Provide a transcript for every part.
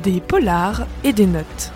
Des polars et des notes.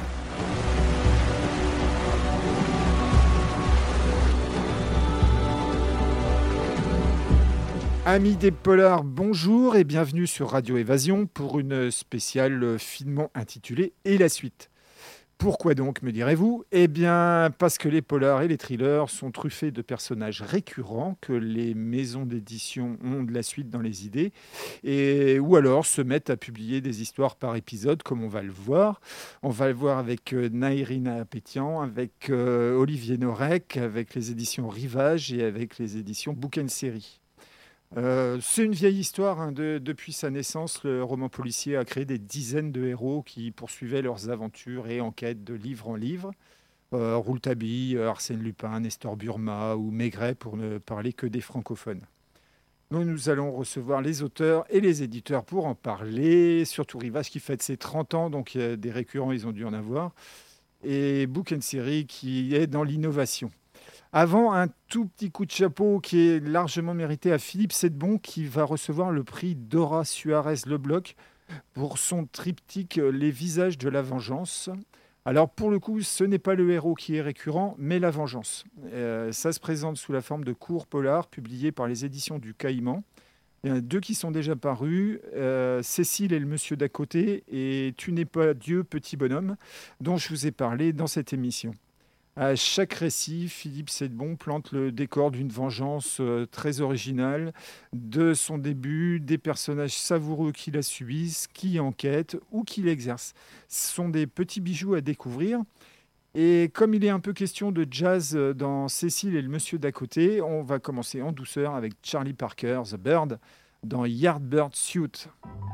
Amis des polars, bonjour et bienvenue sur Radio Évasion pour une spéciale finement intitulée « Et la suite ». Pourquoi donc, me direz-vous ? Eh bien, parce que les polars et les thrillers sont truffés de personnages récurrents, que les maisons d'édition ont de la suite dans les idées, ou alors se mettent à publier des histoires par épisode, comme on va le voir. On va le voir avec Naïrina Apétian, avec Olivier Norek, avec les éditions Rivage et avec les éditions Book & Série. C'est une vieille histoire, depuis sa naissance, le roman policier a créé des dizaines de héros qui poursuivaient leurs aventures et enquêtes de livre en livre. Rouletabille, Arsène Lupin, Nestor Burma ou Maigret, pour ne parler que des francophones. Donc nous allons recevoir les auteurs et les éditeurs pour en parler, surtout Rivage qui fête ses 30 ans, donc des récurrents, ils ont dû en avoir, et Book & Série qui est dans l'innovation. Avant, un tout petit coup de chapeau qui est largement mérité à Philippe Sedbon qui va recevoir le prix Dora Suarez Lebloc pour son triptyque Les visages de la vengeance. Alors pour le coup, ce n'est pas le héros qui est récurrent, mais la vengeance. Ça se présente sous la forme de courts polars publiés par les éditions du Caïman. Il y en a 2 qui sont déjà parus, Cécile et le monsieur d'à côté et Tu n'es pas Dieu, petit bonhomme, dont je vous ai parlé dans cette émission. À chaque récit, Philippe Sedbon plante le décor d'une vengeance très originale, de son début, des personnages savoureux qui la subissent, qui enquêtent ou qui l'exercent. Ce sont des petits bijoux à découvrir. Et comme il est un peu question de jazz dans Cécile et le monsieur d'à côté, on va commencer en douceur avec Charlie Parker, The Bird, dans Yardbird Suit.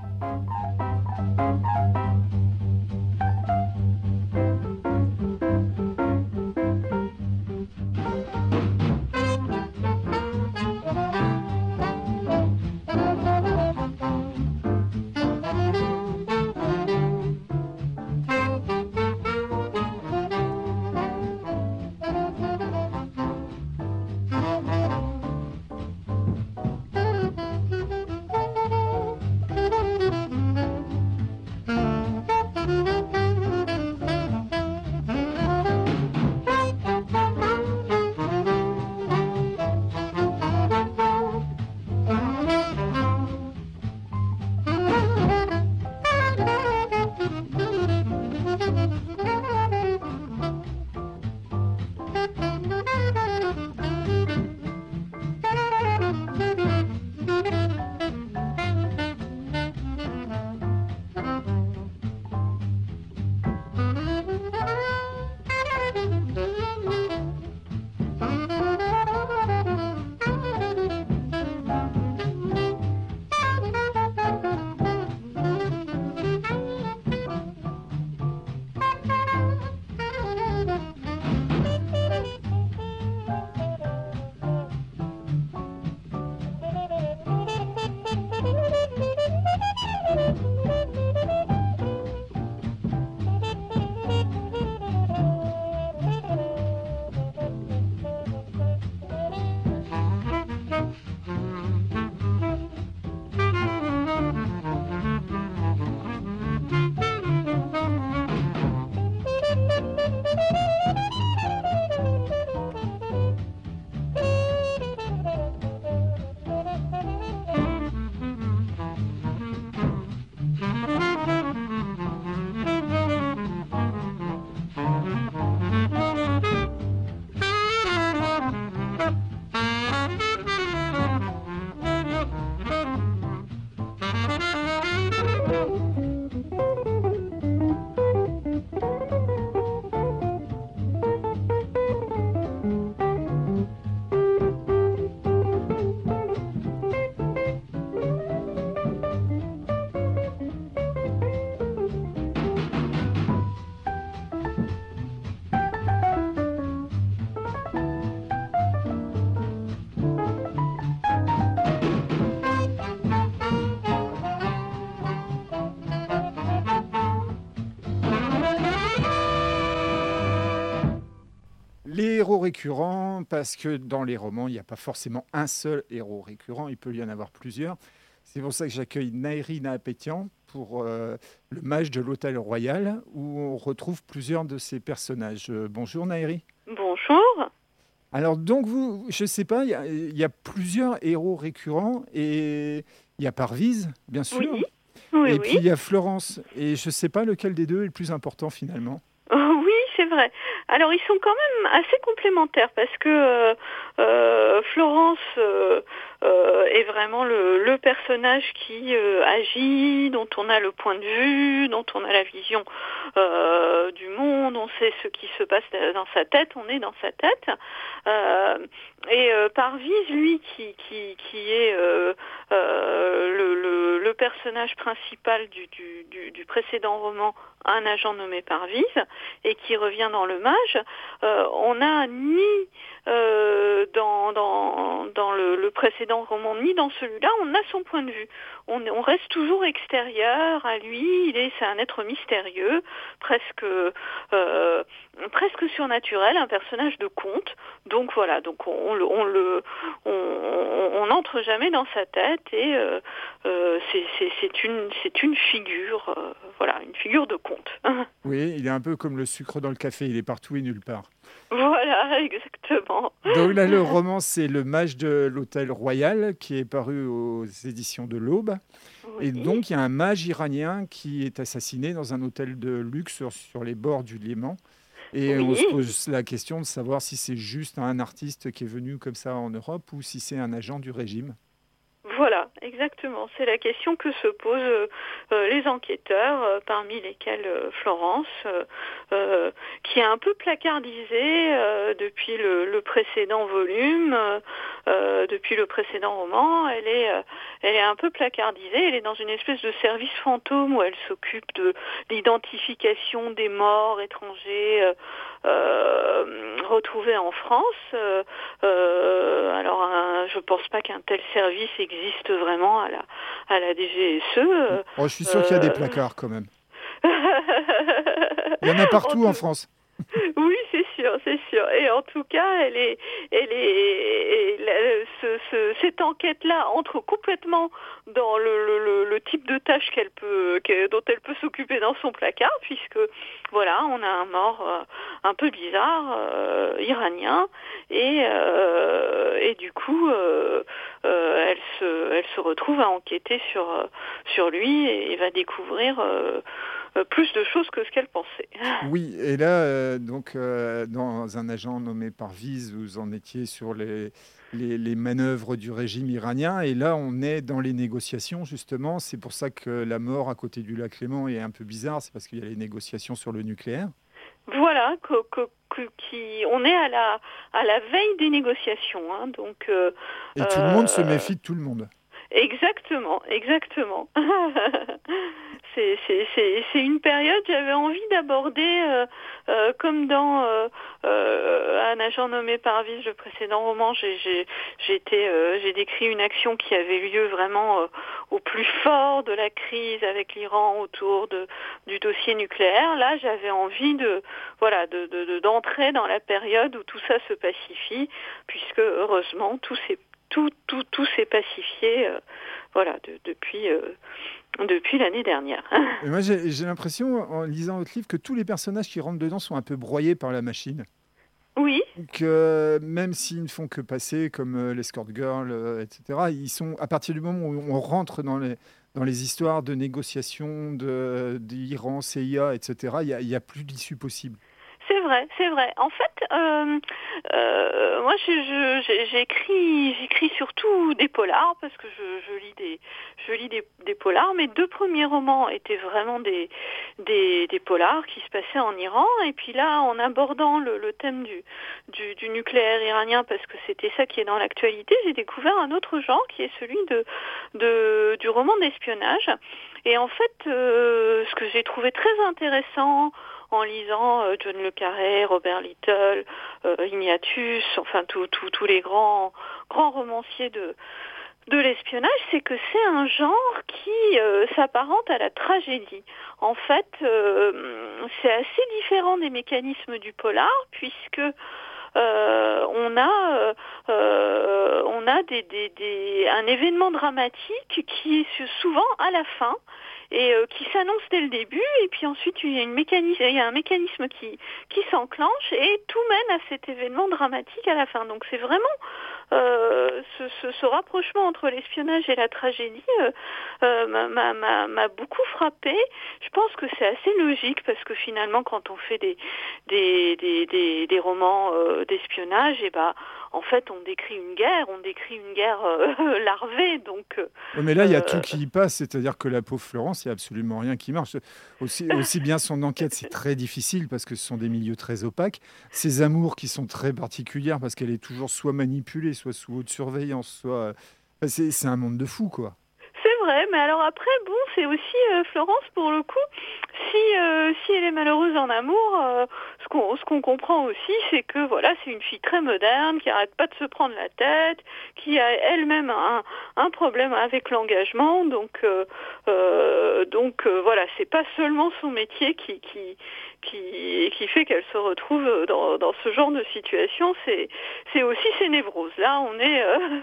Les héros récurrents, parce que dans les romans, il n'y a pas forcément un seul héros récurrent, il peut y en avoir plusieurs. C'est pour ça que j'accueille Naïrina Apétian pour le mage de l'Hôtel Royal, où on retrouve plusieurs de ces personnages. Bonjour Nairi. Bonjour. Alors donc vous, je ne sais pas, il y a plusieurs héros récurrents et il y a Parviz, bien sûr, Oui, oui, et oui. puis il y a Florence. Et je ne sais pas lequel des deux est le plus important finalement. Oui, c'est vrai. Alors, ils sont quand même assez complémentaires parce que Florence est vraiment le personnage qui agit, dont on a le point de vue, dont on a la vision du monde, on sait ce qui se passe dans sa tête, on est dans sa tête. Et Parviz, lui, qui est le personnage principal du précédent roman, un agent nommé Parviz, et qui revient dans le mage, on n'a ni dans le précédent roman, ni dans celui-là, on a son point de vue. On reste toujours extérieur à lui, c'est un être mystérieux, presque surnaturel, un personnage de conte. Donc voilà, donc on n'entre jamais dans sa tête et c'est une figure, voilà, une figure de conte. Oui, il est un peu comme le sucre dans le café, il est partout et nulle part. Voilà, exactement. Donc là, le roman, c'est Le Mage de l'Hôtel Royal, qui est paru aux éditions de l'Aube. Oui. Et donc, il y a un mage iranien qui est assassiné dans un hôtel de luxe sur les bords du Léman. Et on se Oui. pose la question de savoir si c'est juste un artiste qui est venu comme ça en Europe ou si c'est un agent du régime. Voilà, exactement. C'est la question que se posent les enquêteurs, parmi lesquels Florence, qui est un peu placardisée depuis le précédent volume, depuis le précédent roman. Elle est un peu placardisée. Elle est dans une espèce de service fantôme où elle s'occupe de l'identification des morts étrangers retrouvés en France. Alors, je pense pas qu'un tel service existe vraiment à la DGSE. Oh, je suis sûr qu'il y a des placards quand même. Il y en a partout en France. Oui, c'est sûr. Et en tout cas, cette enquête-là entre complètement dans le type de tâche dont elle peut s'occuper dans son placard, puisque voilà, on a un mort un peu bizarre, iranien, et du coup, elle se retrouve à enquêter sur lui et va découvrir plus de choses que ce qu'elle pensait. Oui, et là, dans un agent nommé Parviz, vous en étiez sur les manœuvres du régime iranien, et là, on est dans les négociations, justement. C'est pour ça que la mort à côté du lac Léman est un peu bizarre, c'est parce qu'il y a les négociations sur le nucléaire. Voilà, on est à la veille des négociations, hein, donc. Et tout le monde se méfie de tout le monde. Exactement. C'est une période que j'avais envie d'aborder, comme dans Un agent nommé Parviz, le précédent roman. J'ai décrit une action qui avait eu lieu vraiment au plus fort de la crise avec l'Iran autour du dossier nucléaire. Là, j'avais envie d'entrer dans la période où tout ça se pacifie, puisque heureusement tout s'est pacifié, depuis l'année dernière. Et moi, j'ai l'impression, en lisant votre livre, que tous les personnages qui rentrent dedans sont un peu broyés par la machine. Oui. Que même s'ils ne font que passer, comme l'Escort Girl, etc., ils sont, à partir du moment où on rentre dans les histoires de négociations d'Iran, CIA, etc., il y a plus d'issue possible. C'est vrai. En fait, moi, j'écris surtout des polars parce que je lis des polars. Mes deux premiers romans étaient vraiment des polars qui se passaient en Iran. Et puis là, en abordant le thème du nucléaire iranien, parce que c'était ça qui est dans l'actualité, j'ai découvert un autre genre qui est celui du roman d'espionnage. Et en fait, ce que j'ai trouvé très intéressant en lisant John le Carré, Robert Little, Ignatius, enfin tous les grands romanciers de l'espionnage, c'est que c'est un genre qui s'apparente à la tragédie. En fait, c'est assez différent des mécanismes du polar, puisque on a un événement dramatique qui est souvent à la fin qui s'annonce dès le début, et puis ensuite il y a un mécanisme qui s'enclenche et tout mène à cet événement dramatique à la fin. Donc c'est vraiment ce rapprochement entre l'espionnage et la tragédie m'a beaucoup frappé. Je pense que c'est assez logique parce que finalement quand on fait des romans d'espionnage, et en fait on décrit une guerre larvée. Donc mais là il y a tout qui y passe, c'est-à-dire que la pauvre Florence, il n'y a absolument rien qui marche. Aussi bien son enquête, c'est très difficile parce que ce sont des milieux très opaques. Ses amours qui sont très particulières parce qu'elle est toujours soit manipulée, soit sous haute surveillance, soit... C'est un monde de fous, quoi. C'est vrai, mais alors après, c'est aussi Florence, pour le coup, si elle est malheureuse en amour, ce qu'on comprend aussi, c'est que voilà, c'est une fille très moderne, qui arrête pas de se prendre la tête, qui a elle-même un problème avec l'engagement, donc voilà, c'est pas seulement son métier qui fait qu'elle se retrouve dans ce genre de situation, c'est aussi ses névroses. Là, on est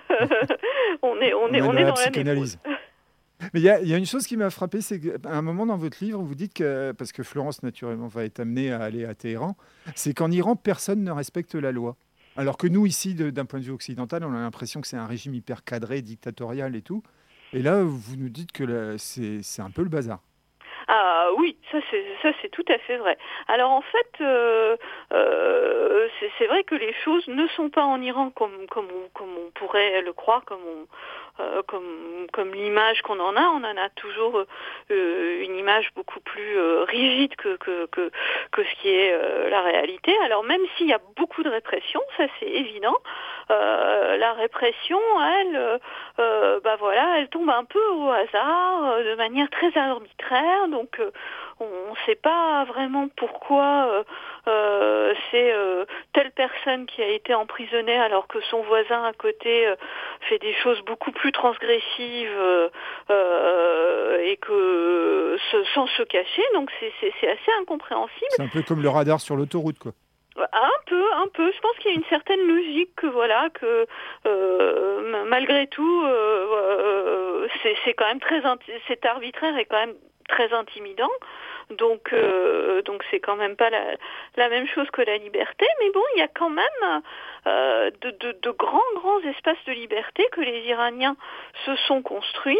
dans la psychanalyse. Mais il y a une chose qui m'a frappé, c'est qu'à un moment dans votre livre, vous dites que, parce que Florence naturellement va être amenée à aller à Téhéran, c'est qu'en Iran, personne ne respecte la loi. Alors que nous, ici, d'un point de vue occidental, on a l'impression que c'est un régime hyper cadré, dictatorial et tout. Et là, vous nous dites que c'est un peu le bazar. Ah oui, ça c'est tout à fait vrai. Alors en fait, c'est vrai que les choses ne sont pas en Iran comme on pourrait le croire, comme l'image qu'on en a. On en a toujours une image beaucoup plus rigide que ce qui est la réalité. Alors même s'il y a beaucoup de répression, ça c'est évident. La répression, elle tombe un peu au hasard, de manière très arbitraire. Donc on ne sait pas vraiment pourquoi c'est telle personne qui a été emprisonnée alors que son voisin à côté fait des choses beaucoup plus transgressives et que sans se cacher. Donc c'est assez incompréhensible. C'est un peu comme le radar sur l'autoroute, quoi. Un peu. Je pense qu'il y a une certaine logique que malgré tout, c'est quand même c'est arbitraire et quand même très intimidant. Donc c'est quand même pas la même chose que la liberté. Mais bon, il y a quand même de grands espaces de liberté que les Iraniens se sont construits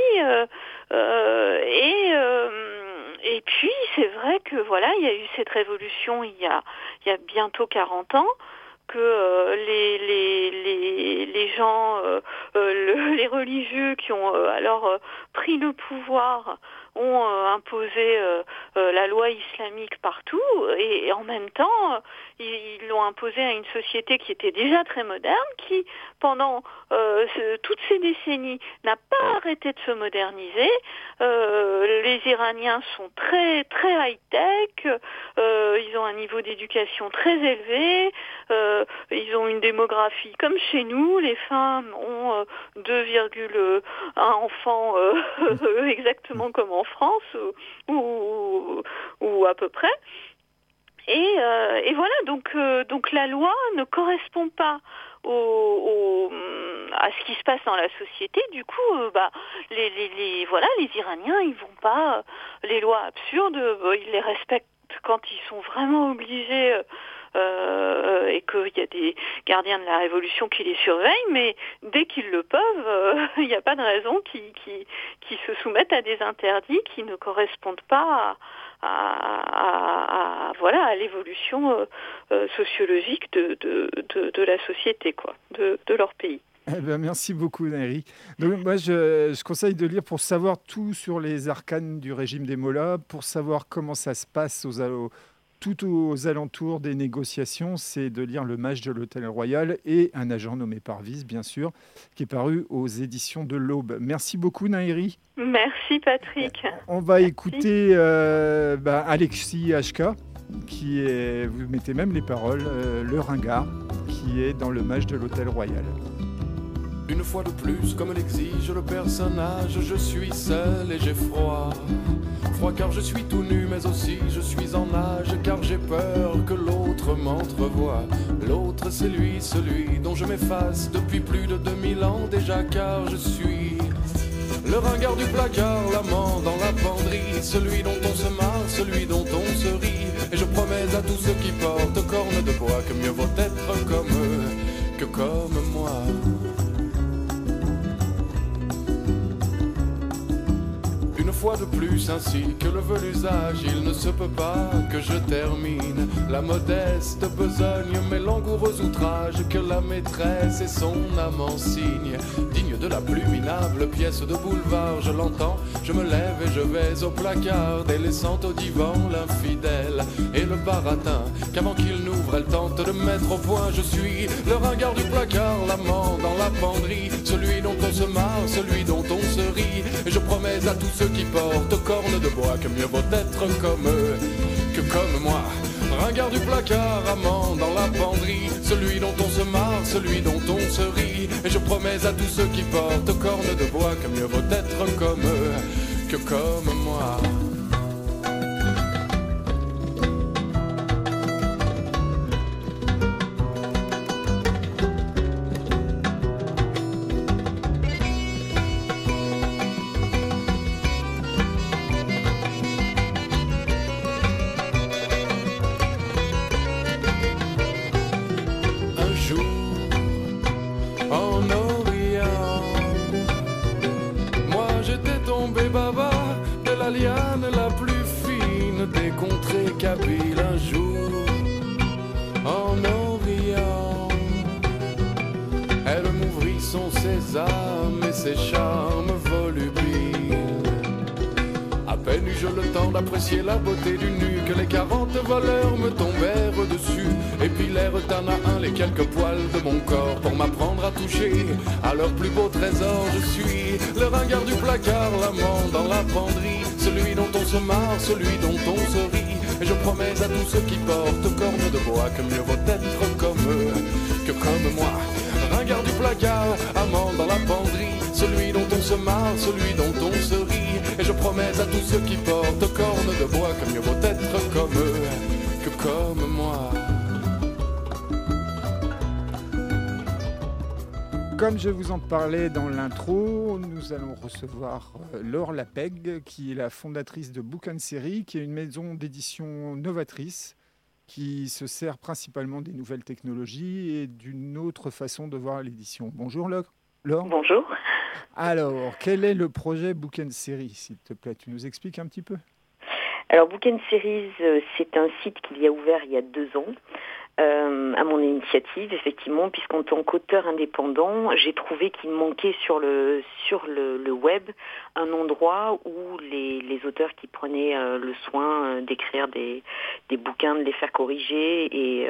et puis c'est vrai que voilà, il y a eu cette révolution il y a bientôt 40 ans, que les gens, les religieux qui ont alors pris le pouvoir ont imposé la loi islamique partout et en même temps ils l'ont imposé à une société qui était déjà très moderne, qui pendant toutes ces décennies n'a pas arrêté de se moderniser. Les Iraniens sont très très high-tech, ils ont un niveau d'éducation très élevé, ils ont une démographie comme chez nous, les femmes ont 2,1 enfants exactement comme en France ou à peu près. Et voilà, donc la loi ne correspond pas à ce qui se passe dans la société. Du coup, les Iraniens, ils vont pas, les lois absurdes, ils les respectent quand ils sont vraiment obligés. Et qu'il y a des gardiens de la révolution qui les surveillent, mais dès qu'ils le peuvent, il n'y a pas de raison qu'ils se soumettent à des interdits qui ne correspondent pas à l'évolution sociologique de la société, quoi, de leur pays. Eh ben, merci beaucoup, Nahiri. Donc, moi, je conseille de lire pour savoir tout sur les arcanes du régime des Mollahs, pour savoir comment ça se passe tout aux alentours des négociations. C'est de lire Le Mage de l'Hôtel Royal et Un agent nommé Parviz, bien sûr, qui est paru aux éditions de l'Aube. Merci beaucoup, Nahiri. Merci, Patrick. On va écouter Alexis HK, vous mettez même les paroles, le ringard, qui est dans Le Mage de l'Hôtel Royal. Une fois de plus, comme l'exige le personnage, je suis seul et j'ai froid. Froid car je suis tout nu, mais aussi je suis en nage, car j'ai peur que l'autre m'entrevoie. L'autre c'est lui, celui dont je m'efface depuis plus de 2000 ans déjà, car je suis le ringard du placard, l'amant dans la penderie, celui dont on se marre, celui dont on se rit. Et je promets à tous ceux qui portent cornes de bois que mieux vaut être comme eux que comme moi. Une fois de plus, ainsi que le veut l'usage, il ne se peut pas que je termine la modeste besogne, mes langoureux outrages, que la maîtresse et son amant signe, digne de la plus minable pièce de boulevard. Je l'entends, je me lève et je vais au placard, délaissant au divan l'infidèle et le baratin, qu'avant qu'il n'ouvre, elle tente de mettre au point. Je suis le ringard du placard, l'amant dans la penderie, celui dont on se marre, celui dont on se rit. Et je promets à tous ceux qui portent cornes de bois que mieux vaut être comme eux que comme moi. Ringard du placard, amant dans la penderie, celui dont on se marre, celui dont on se rit. Et je promets à tous ceux qui portent cornes de bois que mieux vaut être comme eux que comme moi. Un jour, en Orient, elle m'ouvrit son sésame et ses charmes volubiles. À peine eus-je le temps d'apprécier la beauté du nu que les 40 voleurs me tombèrent dessus, épilèrent un à un les quelques poils de mon corps pour m'apprendre à toucher à leur plus beau trésor. Je suis le ringard du placard, l'amant dans la penderie, celui dont on se marre, celui dont on se rit. Et je promets à tous ceux qui portent cornes de bois que mieux vaut être comme eux que comme moi. Ringard du placard, amant dans la penderie, celui dont on se marre, celui dont on se rit. Et je promets à tous ceux qui portent cornes de bois que mieux vaut être comme eux que comme moi. Comme je vous en parlais dans l'intro, nous allons recevoir Laure Lapeg, qui est la fondatrice de Book & Série, qui est une maison d'édition novatrice qui se sert principalement des nouvelles technologies et d'une autre façon de voir l'édition. Bonjour Laure. Bonjour. Alors, quel est le projet Book & Série, s'il te plaît? Tu nous expliques un petit peu? Alors, Book & Series, c'est un site qu'il y a ouvert il y a 2 ans. À mon initiative, effectivement, puisqu'en tant qu'auteur indépendant, j'ai trouvé qu'il manquait sur le web un endroit où les auteurs qui prenaient le soin d'écrire des bouquins, de les faire corriger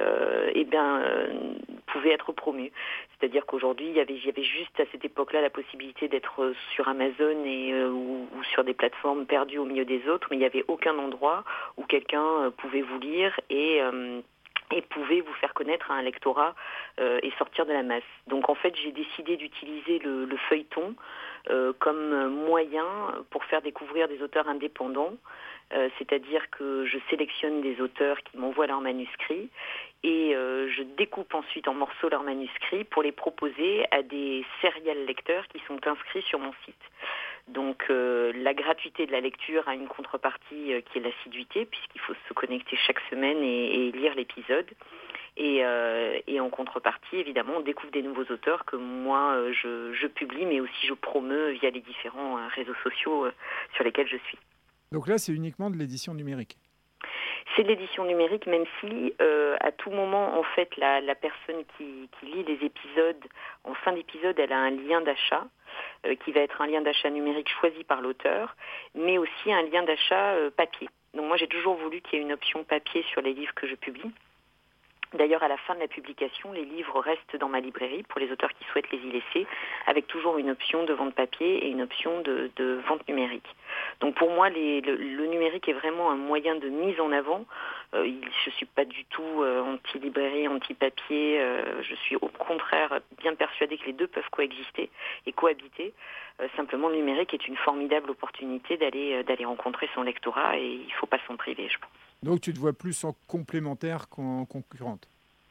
pouvaient être promus. C'est-à-dire qu'aujourd'hui, il y avait juste à cette époque-là la possibilité d'être sur Amazon ou sur des plateformes perdues au milieu des autres, mais il n'y avait aucun endroit où quelqu'un pouvait vous lire et pouvait vous faire connaître à un lectorat et sortir de la masse. Donc en fait, j'ai décidé d'utiliser le feuilleton comme moyen pour faire découvrir des auteurs indépendants, c'est-à-dire que je sélectionne des auteurs qui m'envoient leurs manuscrits et je découpe ensuite en morceaux leurs manuscrits pour les proposer à des serial lecteurs qui sont inscrits sur mon site. Donc la gratuité de la lecture a une contrepartie qui est l'assiduité, puisqu'il faut se connecter chaque semaine et lire l'épisode. Et en contrepartie, évidemment, on découvre des nouveaux auteurs que moi je publie, mais aussi je promeus via les différents réseaux sociaux sur lesquels je suis. Donc là, c'est uniquement de l'édition numérique? C'est de l'édition numérique, même si à tout moment, en fait, la personne qui lit les épisodes, en fin d'épisode, elle a un lien d'achat qui va être un lien d'achat numérique choisi par l'auteur, mais aussi un lien d'achat papier. Donc moi, j'ai toujours voulu qu'il y ait une option papier sur les livres que je publie. D'ailleurs, à la fin de la publication, les livres restent dans ma librairie pour les auteurs qui souhaitent les y laisser, avec toujours une option de vente papier et une option de vente numérique. Donc pour moi, le numérique est vraiment un moyen de mise en avant. Je ne suis pas du tout anti-librairie, anti-papier. Je suis au contraire bien persuadée que les deux peuvent coexister et cohabiter. Simplement, le numérique est une formidable opportunité d'aller rencontrer son lectorat et il ne faut pas s'en priver, je pense. Donc tu te vois plus en complémentaire qu'en concurrente?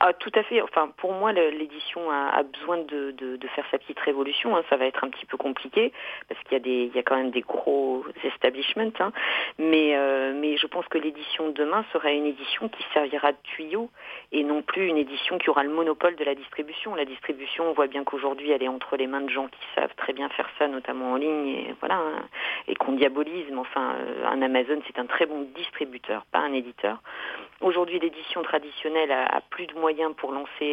Ah, tout à fait. Enfin, pour moi, l'édition a besoin de faire sa petite révolution. Ça va être un petit peu compliqué parce qu'il y a quand même des gros establishments. Mais je pense que l'édition de demain sera une édition qui servira de tuyau et non plus une édition qui aura le monopole de la distribution. La distribution, on voit bien qu'aujourd'hui, elle est entre les mains de gens qui savent très bien faire ça, notamment en ligne, et voilà, et qu'on diabolise. Mais enfin, un Amazon, c'est un très bon distributeur, pas un éditeur. Aujourd'hui, l'édition traditionnelle a plus de moyens pour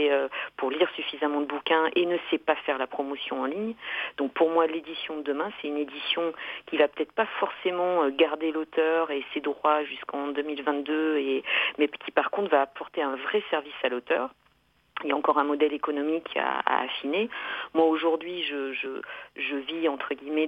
lire suffisamment de bouquins et ne sait pas faire la promotion en ligne. Donc pour moi, l'édition de demain, c'est une édition qui va peut-être pas forcément garder l'auteur et ses droits jusqu'en 2022, mais qui par contre va apporter un vrai service à l'auteur. Il y a encore un modèle économique à affiner. Moi, aujourd'hui, je vis, entre guillemets,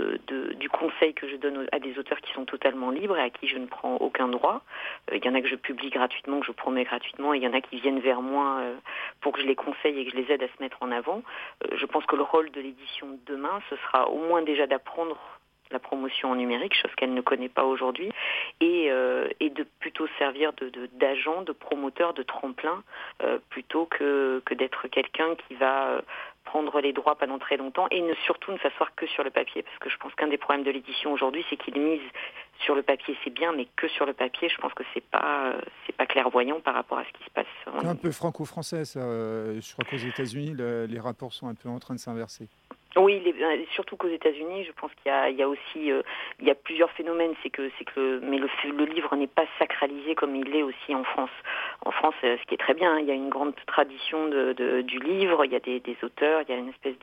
du conseil que je donne à des auteurs qui sont totalement libres et à qui je ne prends aucun droit. Il y en a que je publie gratuitement, que je promets gratuitement, et il y en a qui viennent vers moi pour que je les conseille et que je les aide à se mettre en avant. Je pense que le rôle de l'édition de demain, ce sera au moins déjà d'apprendre la promotion en numérique, chose qu'elle ne connaît pas aujourd'hui, et de plutôt servir d'agent, de promoteur, de tremplin, plutôt que d'être quelqu'un qui va prendre les droits pendant très longtemps et surtout ne s'asseoir que sur le papier, parce que je pense qu'un des problèmes de l'édition aujourd'hui, c'est qu'il mise sur le papier, c'est bien, mais que sur le papier, je pense que c'est pas clairvoyant par rapport à ce qui se passe. C'est un peu franco-français, ça. Je crois qu'aux États-Unis, les rapports sont un peu en train de s'inverser. Oui, surtout qu'aux États-Unis, je pense qu'il y a aussi il y a plusieurs phénomènes. Mais le livre n'est pas sacralisé comme il l'est aussi en France. En France, ce qui est très bien, il y a une grande tradition du livre. Il y a des auteurs, il y a une espèce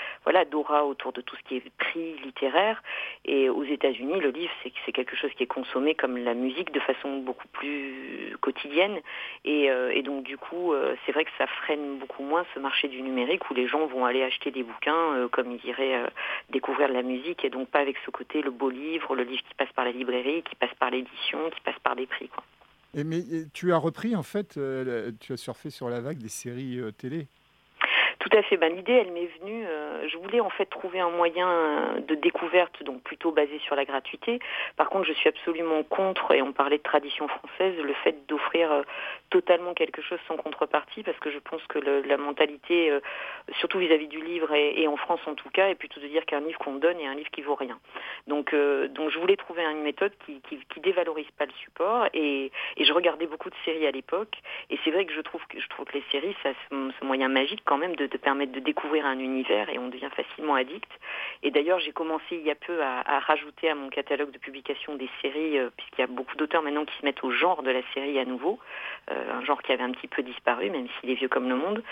d'aura autour de tout ce qui est prix littéraire. Et aux États-Unis, le livre, c'est quelque chose qui est consommé comme la musique de façon beaucoup plus quotidienne. Et donc du coup, c'est vrai que ça freine beaucoup moins ce marché du numérique où les gens vont aller acheter des bouquins comme ils iraient découvrir de la musique, et donc pas avec ce côté le beau livre, le livre qui passe par la librairie, qui passe par l'édition, qui passe par des prix, quoi. Mais tu as repris, en fait, tu as surfé sur la vague des séries télé. Tout à fait. L'idée, elle m'est venue. Je voulais en fait trouver un moyen de découverte, donc plutôt basé sur la gratuité. Par contre, je suis absolument contre, et on parlait de tradition française, le fait d'offrir totalement quelque chose sans contrepartie, parce que je pense que la mentalité, surtout vis-à-vis du livre, et en France en tout cas, est plutôt de dire qu'un livre qu'on donne est un livre qui vaut rien. Donc je voulais trouver une méthode qui dévalorise pas le support, et je regardais beaucoup de séries à l'époque, et c'est vrai que je trouve que les séries, ça ce moyen magique quand même de permettre de découvrir un univers, et on devient facilement addict. Et d'ailleurs, j'ai commencé il y a peu à rajouter à mon catalogue de publication des séries, puisqu'il y a beaucoup d'auteurs maintenant qui se mettent au genre de la série à nouveau, un genre qui avait un petit peu disparu, même s'il est vieux comme le monde.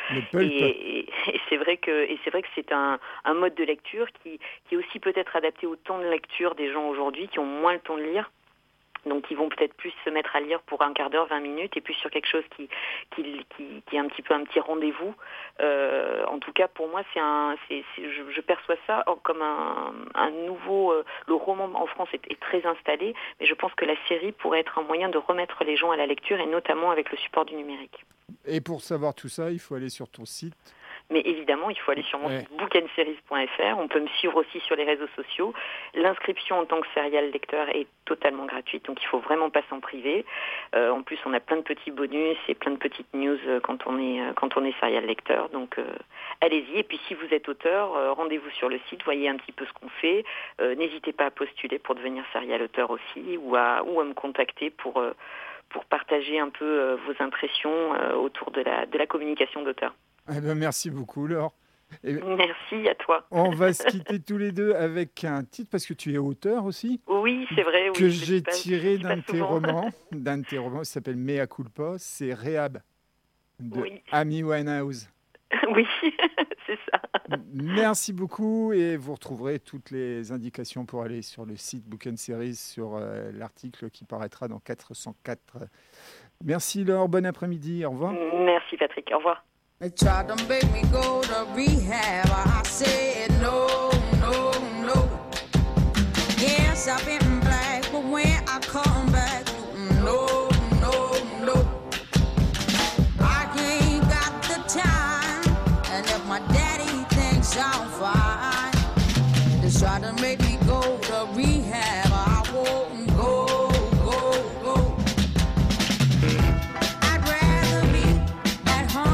Et c'est vrai que c'est un mode de lecture qui est aussi peut-être adapté au temps de lecture des gens aujourd'hui, qui ont moins le temps de lire. Donc ils vont peut-être plus se mettre à lire pour un quart d'heure, 20 minutes, et plus sur quelque chose qui est un petit rendez-vous. En tout cas, pour moi, je perçois ça comme un nouveau. Le roman en France est très installé, mais je pense que la série pourrait être un moyen de remettre les gens à la lecture, et notamment avec le support du numérique. Et pour savoir tout ça, il faut aller sur ton site. Mais évidemment, il faut aller sur mon site bookandseries.fr. On peut me suivre aussi sur les réseaux sociaux. L'inscription en tant que serial lecteur est totalement gratuite, donc il faut vraiment pas s'en priver. En plus, on a plein de petits bonus et plein de petites news quand on est serial lecteur. Donc allez-y. Et puis si vous êtes auteur, rendez-vous sur le site, voyez un petit peu ce qu'on fait. N'hésitez pas à postuler pour devenir serial auteur aussi, ou à me contacter pour partager un peu vos impressions autour de la communication d'auteur. Eh ben, merci beaucoup, Laure. Merci à toi. On va se quitter tous les deux avec un titre, parce que tu es auteur aussi. Oui, c'est vrai. Que j'ai tiré d'un de tes romans. Ça s'appelle Mea Culpa. C'est Rehab de Amy Winehouse. Oui, c'est ça. Merci beaucoup, et vous retrouverez toutes les indications pour aller sur le site Book & Series sur l'article qui paraîtra dans 404. Merci Laure, bon après-midi, au revoir. Merci Patrick, au revoir. They tried to make me go to rehab. I said no, no, no. Yes, I've been black, but when I come back, no, no, no. I ain't got the time, and if my daddy thinks I'm fine, they try to make me go to rehab. I won't go. I'd rather be at home.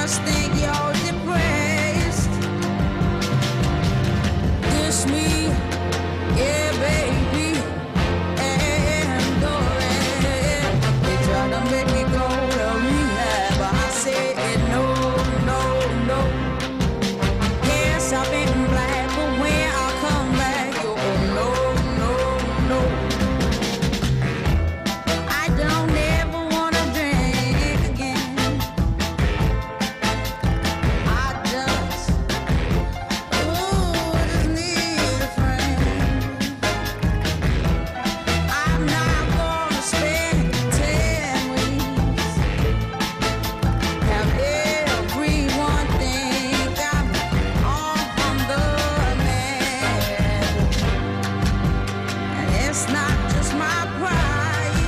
must think you're depressed. Dish me, yeah, baby, and the rest. They try to make me go to rehab, but I said no, no, no. Yes, I've been black, but when I come back, you no, no, no. I don't ever wanna drink again. I just, ooh, just need a friend. I'm not gonna spend 10 weeks. Have everyone think I'm on the man. And it's not just my pride.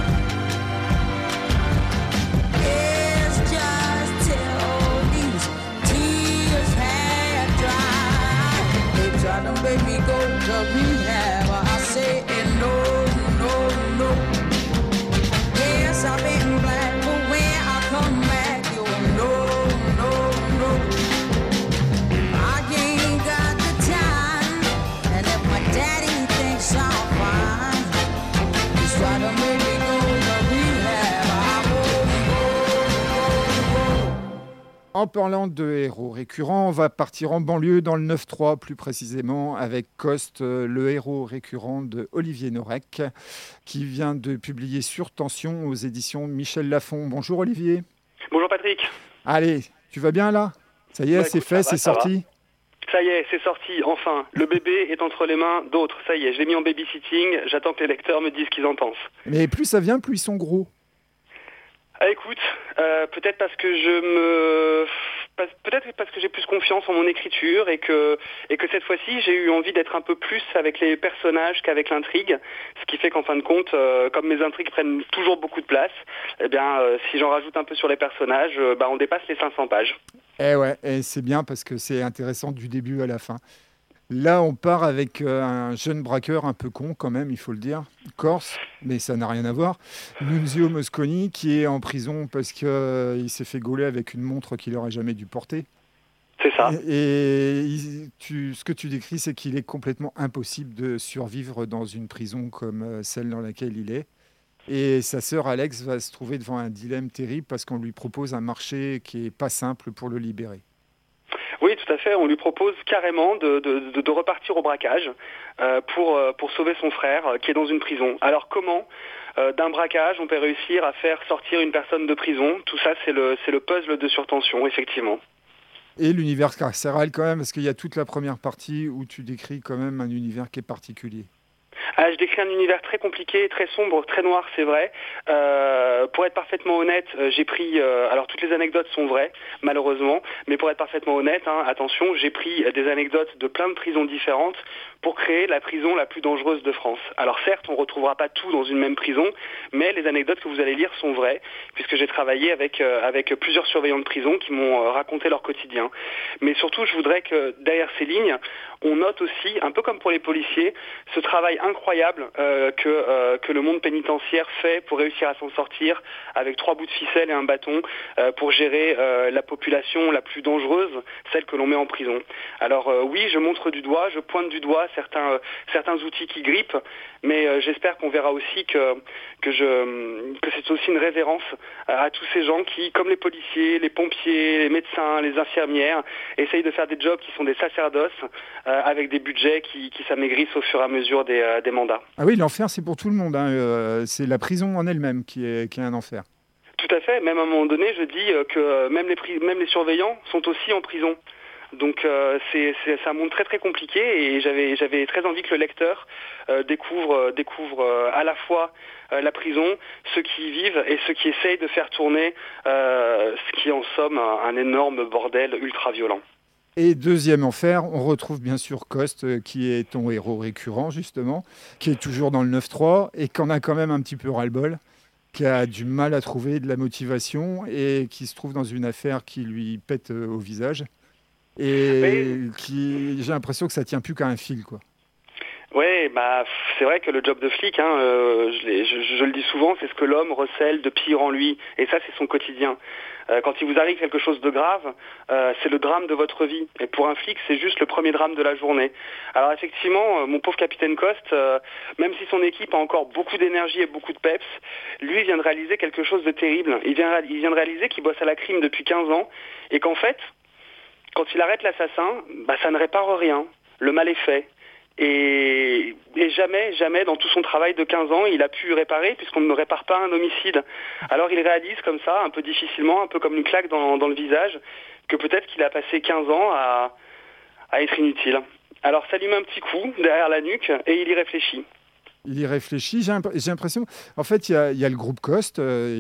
It's just till these tears had dried. They try to make me go to rehab. I say no, no, no. Yes, I've been black, but when I come back, you no, no, no. I ain't got the time, and if my daddy thinks I'm fine, he's trying to make me go to rehab. I won't go. En parlant de héros récurrents, on va partir en banlieue dans le 9-3, plus précisément avec Coste, le héros récurrent de Olivier Norek, qui vient de publier Sur Tension aux éditions Michel Lafon. Bonjour Olivier. Bonjour Patrick. Allez, tu vas bien là? Ça y est, Bah, c'est écoute, fait, ça va, c'est ça va. sorti. Ça y est, c'est sorti, enfin. Le bébé est entre les mains d'autres. Ça y est, je l'ai mis en babysitting. J'attends que les lecteurs me disent ce qu'ils en pensent. Mais plus ça vient, plus ils sont gros. Ah, écoute, peut-être parce que peut-être parce que j'ai plus confiance en mon écriture et que cette fois-ci j'ai eu envie d'être un peu plus avec les personnages qu'avec l'intrigue, ce qui fait qu'en fin de compte, comme mes intrigues prennent toujours beaucoup de place, eh bien si j'en rajoute un peu sur les personnages, on dépasse les 500 pages. Eh ouais, et c'est bien parce que c'est intéressant du début à la fin. Là, on part avec un jeune braqueur un peu con quand même, il faut le dire, corse, mais ça n'a rien à voir. Nunzio Mosconi qui est en prison parce qu'il s'est fait gauler avec une montre qu'il n'aurait jamais dû porter. C'est ça. Ce que tu décris, c'est qu'il est complètement impossible de survivre dans une prison comme celle dans laquelle il est. Et sa sœur Alex va se trouver devant un dilemme terrible parce qu'on lui propose un marché qui n'est pas simple pour le libérer. Oui, tout à fait. On lui propose carrément de repartir au braquage pour sauver son frère qui est dans une prison. Alors comment d'un braquage on peut réussir à faire sortir une personne de prison? Tout ça, c'est le puzzle de Sur Tension, effectivement. Et l'univers carcéral quand même, parce qu'il y a toute la première partie où tu décris quand même un univers qui est particulier. Je décris un univers très compliqué, très sombre, très noir, c'est vrai. Pour être parfaitement honnête, j'ai pris... alors toutes les anecdotes sont vraies, malheureusement, mais pour être parfaitement honnête, attention, j'ai pris des anecdotes de plein de prisons différentes pour créer la prison la plus dangereuse de France. Alors certes, on ne retrouvera pas tout dans une même prison, mais les anecdotes que vous allez lire sont vraies, puisque j'ai travaillé avec plusieurs surveillants de prison qui m'ont raconté leur quotidien. Mais surtout, je voudrais que derrière ces lignes, on note aussi, un peu comme pour les policiers, ce travail incroyable que le monde pénitentiaire fait pour réussir à s'en sortir avec 3 bouts de ficelle et un bâton pour gérer la population la plus dangereuse, celle que l'on met en prison. Alors oui, je montre du doigt, je pointe du doigt certains outils qui grippent, mais j'espère qu'on verra aussi que c'est aussi une révérence à tous ces gens qui, comme les policiers, les pompiers, les médecins, les infirmières, essayent de faire des jobs qui sont des sacerdoces avec des budgets qui s'amaigrissent au fur et à mesure des mandats. Ah oui, l'enfer, c'est pour tout le monde. C'est la prison en elle-même qui est un enfer. Tout à fait. Même à un moment donné, je dis que même les surveillants sont aussi en prison. Donc c'est un monde très très compliqué et j'avais très envie que le lecteur découvre à la fois la prison, ceux qui y vivent et ceux qui essayent de faire tourner ce qui est en somme un énorme bordel ultra violent. Et deuxième enfer, on retrouve bien sûr Coste, qui est ton héros récurrent justement, qui est toujours dans le 9-3 et qu'on a quand même un petit peu ras-le-bol, qui a du mal à trouver de la motivation et qui se trouve dans une affaire qui lui pète au visage. Et j'ai l'impression que ça tient plus qu'à un fil, quoi. Ouais, c'est vrai que le job de flic, je le dis souvent, c'est ce que l'homme recèle de pire en lui, et ça c'est son quotidien. Quand il vous arrive quelque chose de grave, c'est le drame de votre vie. Et pour un flic, c'est juste le premier drame de la journée. Alors effectivement, mon pauvre capitaine Coste, même si son équipe a encore beaucoup d'énergie et beaucoup de peps, lui vient de réaliser quelque chose de terrible. Il vient de réaliser qu'il bosse à la crime depuis 15 ans et qu'en fait, quand il arrête l'assassin, ça ne répare rien. Le mal est fait. Et jamais dans tout son travail de 15 ans, il a pu réparer puisqu'on ne répare pas un homicide. Alors il réalise comme ça, un peu difficilement, un peu comme une claque dans le visage, que peut-être qu'il a passé 15 ans à être inutile. Alors ça lui met un petit coup derrière la nuque et il y réfléchit. Il y réfléchit. J'ai l'impression. En fait, il y a le groupe Coste.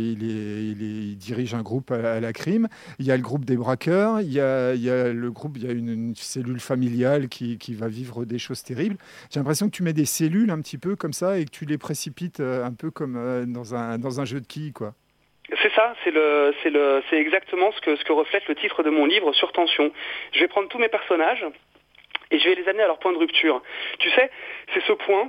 Il dirige un groupe à la crime. Il y a le groupe des braqueurs. Il y a le groupe. Il y a une cellule familiale qui va vivre des choses terribles. J'ai l'impression que tu mets des cellules un petit peu comme ça et que tu les précipites un peu comme dans un jeu de quilles, quoi. C'est ça, c'est exactement ce que reflète le titre de mon livre, Sur tension. Je vais prendre tous mes personnages et je vais les amener à leur point de rupture. Tu sais, c'est ce point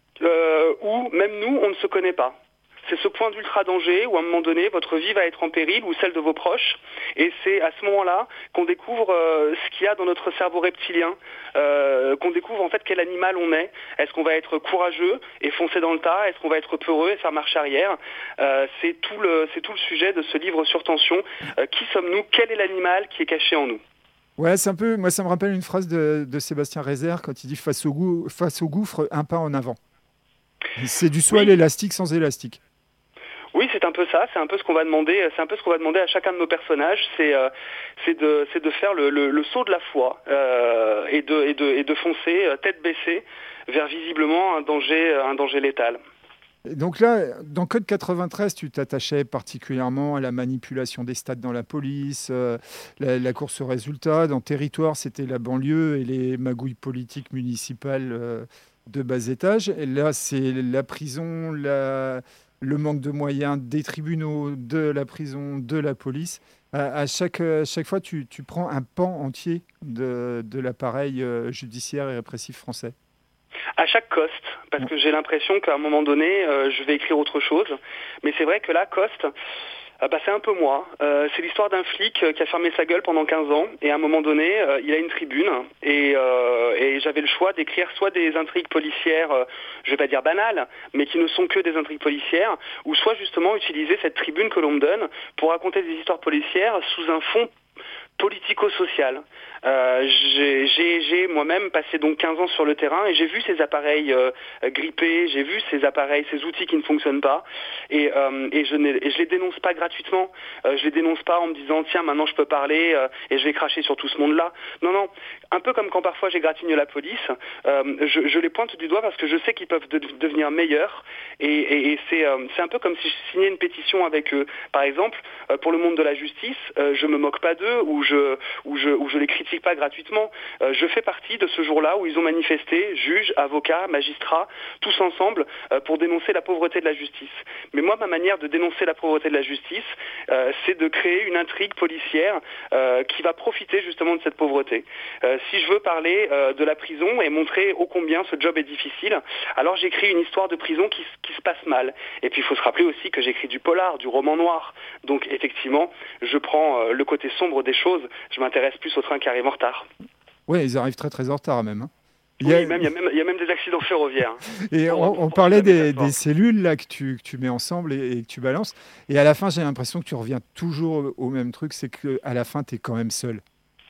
où même nous, on ne se connaît pas. C'est ce point d'ultra danger où à un moment donné, votre vie va être en péril ou celle de vos proches. Et c'est à ce moment-là qu'on découvre ce qu'il y a dans notre cerveau reptilien, qu'on découvre en fait quel animal on est. Est-ce qu'on va être courageux et foncer dans le tas? Est-ce qu'on va être peureux et faire marche arrière? C'est tout le sujet de ce livre Sur tension. Qui sommes-nous? Quel est l'animal qui est caché en nous? Ouais, c'est un peu. Moi, ça me rappelle une phrase de Sébastien Rézère quand il dit face au gouffre, un pas en avant. C'est du saut à l'élastique sans élastique. Oui, c'est un peu ça. C'est un peu ce qu'on va demander. C'est un peu ce qu'on va demander à chacun de nos personnages. C'est de faire le saut de la foi et de foncer tête baissée vers visiblement un danger létal. Et donc là, dans Code 93, tu t'attachais particulièrement à la manipulation des stats dans la police, la course aux résultats. Dans Territoire, c'était la banlieue et les magouilles politiques municipales de bas étage. Et là, c'est la prison, le manque de moyens des tribunaux, de la prison, de la police. À chaque fois, tu prends un pan entier de l'appareil judiciaire et répressif français. À chaque Coste, parce que j'ai l'impression qu'à un moment donné, je vais écrire autre chose. Mais c'est vrai que là, Coste, c'est un peu moi. C'est l'histoire d'un flic qui a fermé sa gueule pendant 15 ans et à un moment donné, il a une tribune et j'avais le choix d'écrire soit des intrigues policières, je vais pas dire banales, mais qui ne sont que des intrigues policières, ou soit justement utiliser cette tribune que l'on me donne pour raconter des histoires policières sous un fond politico-social. J'ai moi-même passé donc 15 ans sur le terrain et j'ai vu ces appareils grippés, j'ai vu ces outils qui ne fonctionnent pas et je les dénonce pas gratuitement. Je les dénonce pas en me disant tiens maintenant je peux parler et je vais cracher sur tout ce monde-là. Non, un peu comme quand parfois j'égratigne la police, je les pointe du doigt parce que je sais qu'ils peuvent devenir meilleurs et c'est un peu comme si je signais une pétition avec eux. Par exemple, pour le monde de la justice, je me moque pas d'eux ou je les critique pas gratuitement. Je fais partie de ce jour-là où ils ont manifesté, juges, avocats, magistrats, tous ensemble pour dénoncer la pauvreté de la justice. Mais moi, ma manière de dénoncer la pauvreté de la justice, c'est de créer une intrigue policière qui va profiter justement de cette pauvreté. Si je veux parler de la prison et montrer ô combien ce job est difficile, alors j'écris une histoire de prison qui se passe mal. Et puis il faut se rappeler aussi que j'écris du polar, du roman noir. Donc effectivement, je prends le côté sombre des choses. Je m'intéresse plus aux trains qui arrivent en retard. Oui, ils arrivent très très en retard même. Hein. Il y a même des accidents ferroviaires. Et on parlait des cellules là, que tu mets ensemble et que tu balances. Et à la fin, j'ai l'impression que tu reviens toujours au même truc, c'est qu'à la fin, tu es quand même seul.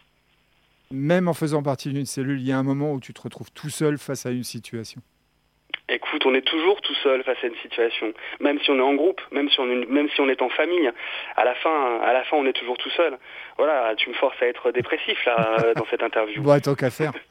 Même en faisant partie d'une cellule, il y a un moment où tu te retrouves tout seul face à une situation. Écoute, on est toujours tout seul face à une situation, même si on est en groupe, même si on est en famille. À la fin, on est toujours tout seul. Voilà, tu me forces à être dépressif là dans cette interview. Bon, tant qu'à faire.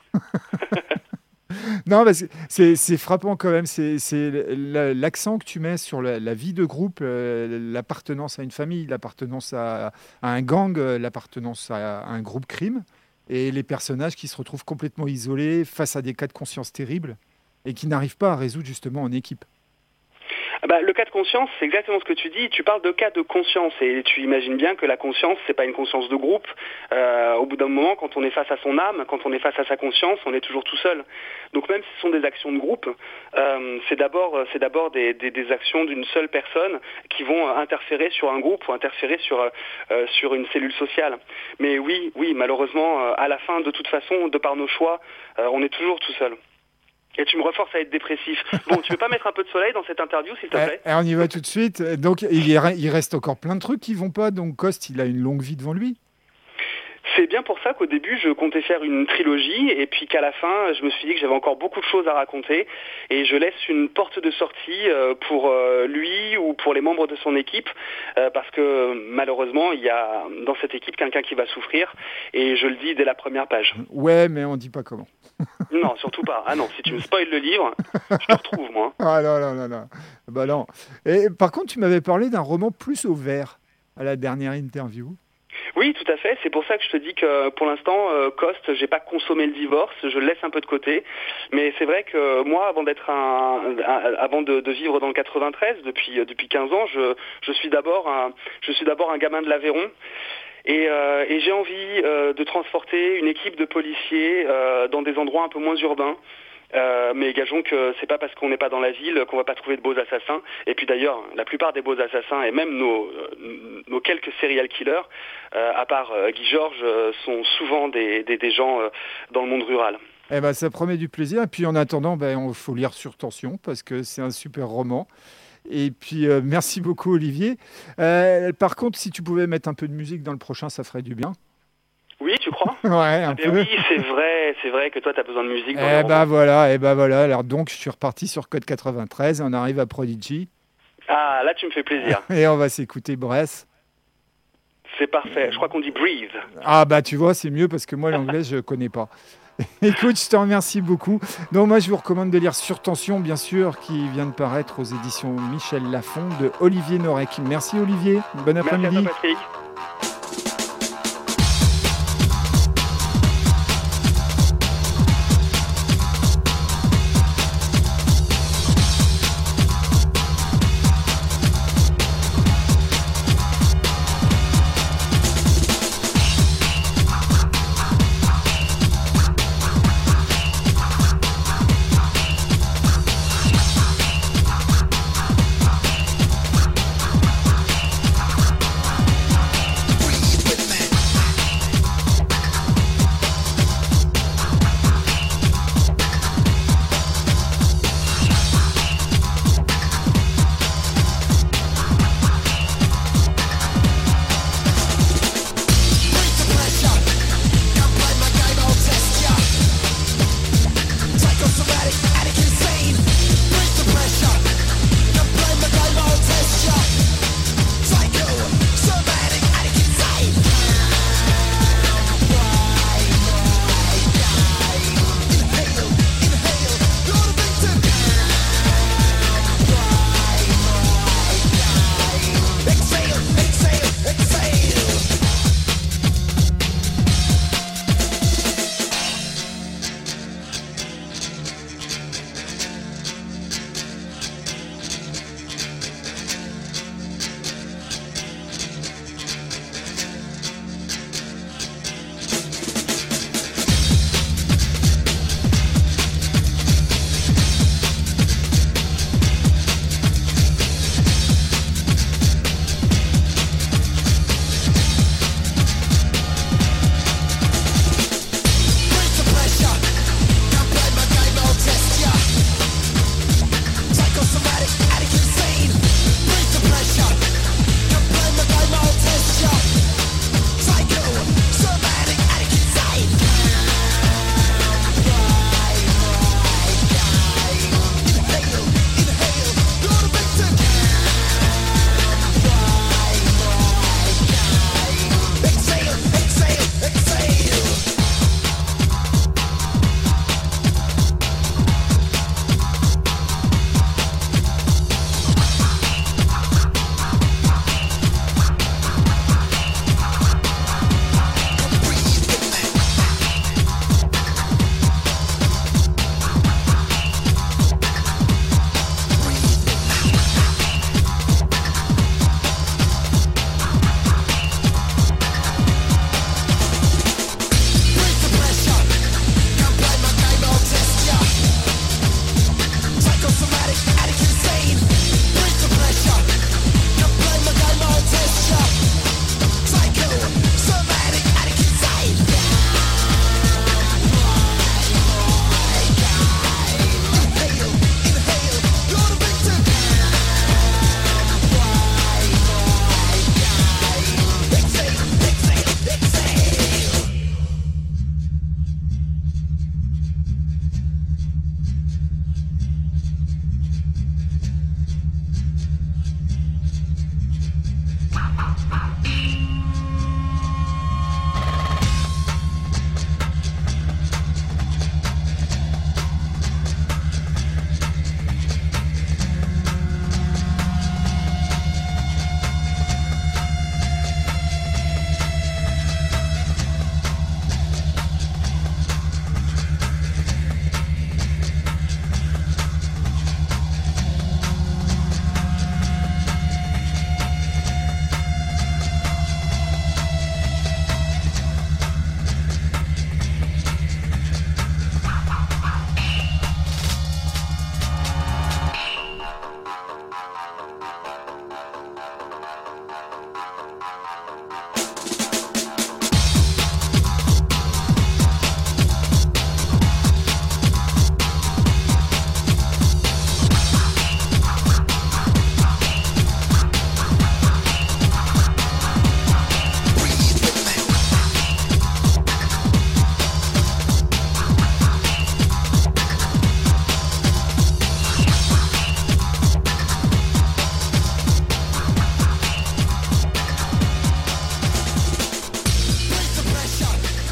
Non, parce que c'est frappant quand même. C'est l'accent que tu mets sur la vie de groupe, l'appartenance à une famille, l'appartenance à un gang, l'appartenance à un groupe crime, et les personnages qui se retrouvent complètement isolés face à des cas de conscience terribles et qui n'arrivent pas à résoudre justement en équipe. Le cas de conscience, c'est exactement ce que tu dis. Tu parles de cas de conscience et tu imagines bien que la conscience, c'est pas une conscience de groupe. Au bout d'un moment, quand on est face à son âme, quand on est face à sa conscience, on est toujours tout seul. Donc même si ce sont des actions de groupe, c'est d'abord des actions d'une seule personne qui vont interférer sur un groupe ou interférer sur une cellule sociale. Mais oui, malheureusement, à la fin, de toute façon, de par nos choix, on est toujours tout seul. Et tu me reforces à être dépressif. Bon, tu veux pas mettre un peu de soleil dans cette interview, s'il te plaît ? On y va tout de suite. Donc, il reste encore plein de trucs qui vont pas. Donc, Coste, il a une longue vie devant lui. C'est bien pour ça qu'au début, je comptais faire une trilogie et puis qu'à la fin, je me suis dit que j'avais encore beaucoup de choses à raconter et je laisse une porte de sortie pour lui ou pour les membres de son équipe parce que malheureusement, il y a dans cette équipe quelqu'un qui va souffrir et je le dis dès la première page. Ouais, mais on dit pas comment. Non, surtout pas. Ah non, si tu me spoiles le livre, je te retrouve, moi. Ah non. Bah non. Et par contre, tu m'avais parlé d'un roman plus au vert à la dernière interview. Oui, tout à fait. C'est pour ça que je te dis que pour l'instant, Coste, j'ai pas consommé le divorce, je le laisse un peu de côté. Mais c'est vrai que moi, avant de vivre dans le 93, depuis 15 ans, je suis d'abord un gamin de l'Aveyron. Et j'ai envie de transporter une équipe de policiers dans des endroits un peu moins urbains. Mais gageons que c'est pas parce qu'on n'est pas dans la ville qu'on va pas trouver de beaux assassins. Et puis d'ailleurs, la plupart des beaux assassins et même nos quelques serial killers, à part Guy Georges, sont souvent des gens dans le monde rural. Eh ben, ça promet du plaisir. Et puis en attendant, il faut lire Sur Tension parce que c'est un super roman. Et puis merci beaucoup Olivier. Par contre, si tu pouvais mettre un peu de musique dans le prochain, ça ferait du bien. Oui, tu crois ? Ouais, un peu. Oui, c'est vrai que toi, tu as besoin de musique dans les romans. Voilà. Alors donc, je suis reparti sur Code 93 et on arrive à Prodigy. Ah, là, tu me fais plaisir. Et on va s'écouter Breath. C'est parfait. Je crois qu'on dit Breathe. Ah, tu vois, c'est mieux parce que moi, l'anglais, je connais pas. Écoute, je te remercie beaucoup. Donc, moi, je vous recommande de lire Sur Tension, bien sûr, qui vient de paraître aux éditions Michel Lafon de Olivier Norek. Merci, Olivier. Bon après-midi. Merci à toi, Patrick.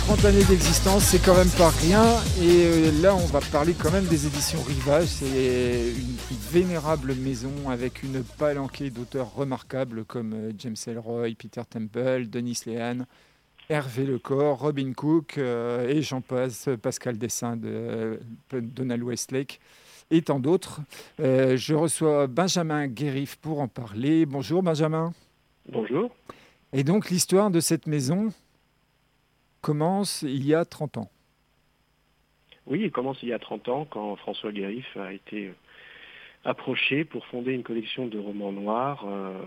30 années d'existence, c'est quand même pas rien. Et là, on va parler quand même des éditions Rivage. C'est une vénérable maison avec une palanquée d'auteurs remarquables comme James Ellroy, Peter Temple, Denis Lehane, Hervé Lecor, Robin Cook et j'en passe, Pascal Dessin de Donald Westlake et tant d'autres. Je reçois Benjamin Guérif pour en parler. Bonjour Benjamin. Bonjour. Et donc l'histoire de cette maison commence il y a 30 ans. Oui, il commence il y a 30 ans quand François Guérif a été approché pour fonder une collection de romans noirs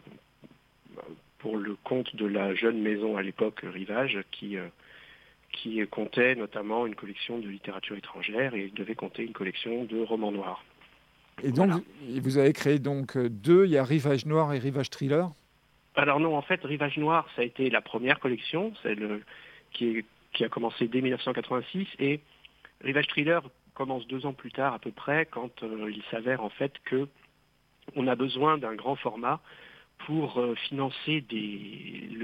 pour le compte de la jeune maison à l'époque Rivage qui comptait notamment une collection de littérature étrangère et devait compter une collection de romans noirs. Et donc vous avez créé donc deux, il y a Rivage Noir et Rivage Thriller. Alors non, en fait, Rivage Noir, ça a été la première collection, celle qui a commencé dès 1986, et Rivage Thriller commence 2 ans plus tard à peu près, quand il s'avère en fait que on a besoin d'un grand format pour financer le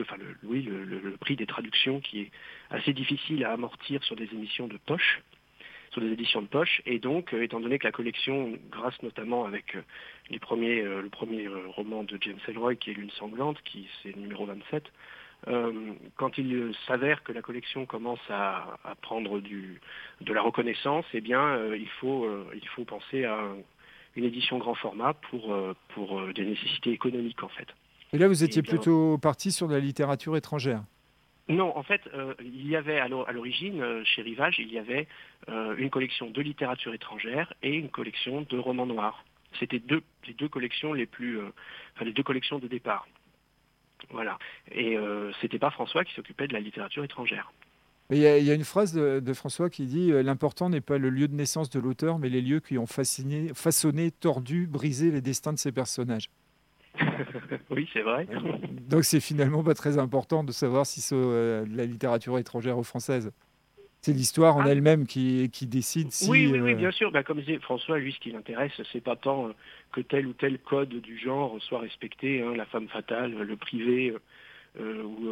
prix des traductions qui est assez difficile à amortir sur des émissions de poche, sur des éditions de poche, et donc étant donné que la collection, grâce notamment avec le premier roman de James Ellroy qui est Lune sanglante, qui c'est le numéro 27, quand il s'avère que la collection commence à prendre de la reconnaissance, eh bien il faut penser à une édition grand format pour des nécessités économiques en fait. Et là vous étiez plutôt parti sur de la littérature étrangère. Non, en fait, il y avait à l'origine, chez Rivage, il y avait une collection de littérature étrangère et une collection de romans noirs. C'était les deux collections les deux collections de départ. Voilà. Et c'était pas François qui s'occupait de la littérature étrangère. Il y a une phrase de François qui dit « L'important n'est pas le lieu de naissance de l'auteur, mais les lieux qui ont façonné, tordu, brisé les destins de ses personnages. » Oui, c'est vrai. Donc c'est finalement pas très important de savoir si c'est de la littérature étrangère ou française. C'est l'histoire en elle-même qui décide si... Oui, bien sûr. Comme disait François, lui, ce qui l'intéresse, c'est pas tant que tel ou tel code du genre soit respecté, la femme fatale, le privé ou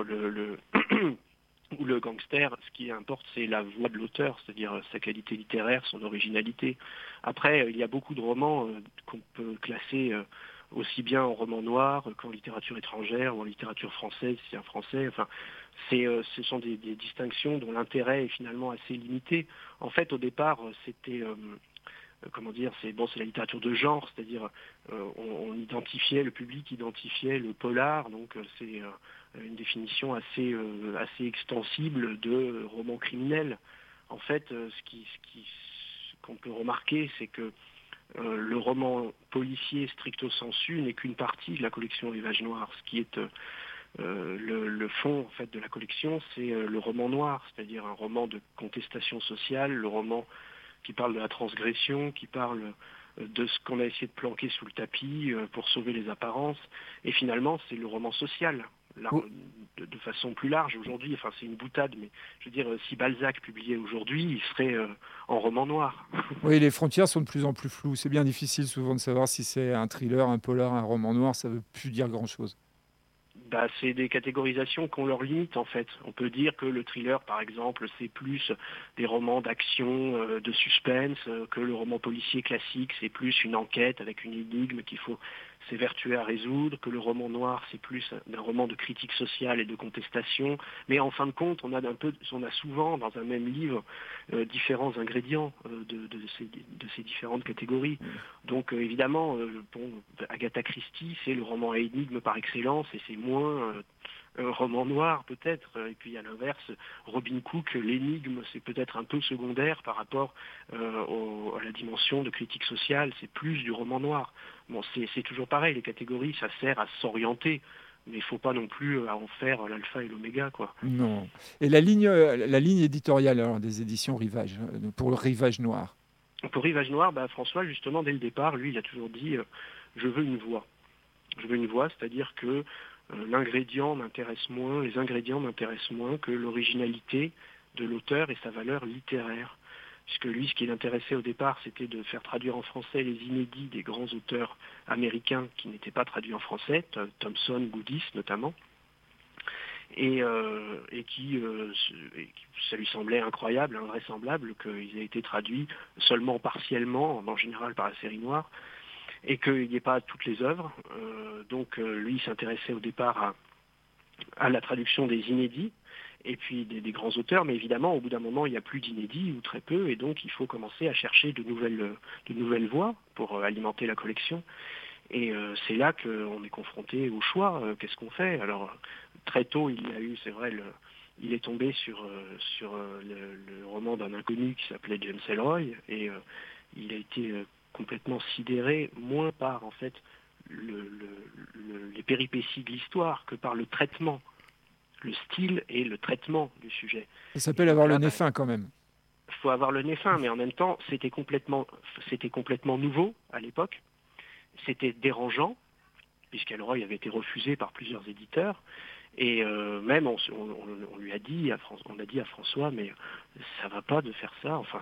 ou le gangster. Ce qui importe, c'est la voix de l'auteur, c'est-à-dire sa qualité littéraire, son originalité. Après, il y a beaucoup de romans qu'on peut classer aussi bien en roman noir qu'en littérature étrangère ou en littérature française, si c'est un français. Enfin, ce sont des distinctions dont l'intérêt est finalement assez limité. En fait, au départ, c'était... c'est la littérature de genre, c'est-à-dire le public identifiait le polar, donc c'est une définition assez extensible de roman criminel. En fait, qu'on peut remarquer, c'est que le roman policier stricto sensu n'est qu'une partie de la collection Rivage Noir. Ce qui est le fond en fait de la collection, c'est le roman noir, c'est-à-dire un roman de contestation sociale, le roman qui parle de la transgression, qui parle de ce qu'on a essayé de planquer sous le tapis pour sauver les apparences. Et finalement, c'est le roman social, de façon plus large aujourd'hui. Enfin, c'est une boutade, mais je veux dire, si Balzac publiait aujourd'hui, il serait en roman noir. Oui, les frontières sont de plus en plus floues. C'est bien difficile souvent de savoir si c'est un thriller, un polar, un roman noir. Ça ne veut plus dire grand-chose. C'est des catégorisations qu'on leur limite en fait. On peut dire que le thriller, par exemple, c'est plus des romans d'action, de suspense, que le roman policier classique, c'est plus une enquête avec une énigme qu'il faut s'évertuer à résoudre, que le roman noir, c'est plus un roman de critique sociale et de contestation. Mais en fin de compte, on a souvent dans un même livre différents ingrédients de ces différentes catégories. Donc évidemment, Agatha Christie, c'est le roman à énigme par excellence et c'est moins un roman noir peut-être. Et puis à l'inverse, Robin Cook, l'énigme, c'est peut-être un peu secondaire par rapport à la dimension de critique sociale, c'est plus du roman noir. Bon, c'est toujours pareil, les catégories, ça sert à s'orienter, mais il ne faut pas non plus en faire l'alpha et l'oméga, quoi. Non. Et la ligne éditoriale alors, des éditions Rivage, pour le Rivage Noir. Pour Rivage Noir, François, justement, dès le départ, lui, il a toujours dit « je veux une voix ». Je veux une voix, c'est-à-dire que les ingrédients m'intéressent moins que l'originalité de l'auteur et sa valeur littéraire. Puisque lui, ce qui l'intéressait au départ, c'était de faire traduire en français les inédits des grands auteurs américains qui n'étaient pas traduits en français, Thompson, Goudis notamment. et ça lui semblait incroyable, invraisemblable qu'ils aient été traduits seulement partiellement, en général par la série noire, et qu'il n'y ait pas toutes les œuvres. Donc lui s'intéressait au départ à la traduction des inédits, et puis des grands auteurs, mais évidemment, au bout d'un moment, il n'y a plus d'inédits, ou très peu, et donc il faut commencer à chercher de nouvelles voies pour alimenter la collection. Et c'est là qu'on est confronté au choix. Qu'est-ce qu'on fait? Alors, très tôt, il est tombé sur le roman d'un inconnu qui s'appelait James Ellroy, et il a été complètement sidéré, moins par, en fait, les péripéties de l'histoire que par le traitement, le style et le traitement du sujet. Ça s'appelle avoir le nez fin quand même. Il faut avoir le nez fin, mais en même temps, c'était complètement nouveau à l'époque. C'était dérangeant, puisqu'Ellroy avait été refusé par plusieurs éditeurs. Et même on lui a dit on a dit à François, mais ça va pas de faire ça. Enfin,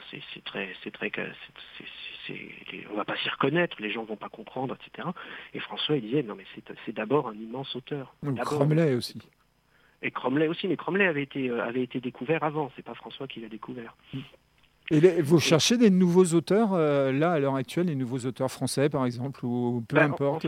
on va pas s'y reconnaître, les gens vont pas comprendre, etc. Et François il disait non mais c'est d'abord un immense auteur. Cromley aussi. Et Cromley aussi, mais Cromley avait été découvert avant. C'est pas François qui l'a découvert. Et vous cherchez des nouveaux auteurs là à l'heure actuelle, des nouveaux auteurs français par exemple ou peu importe.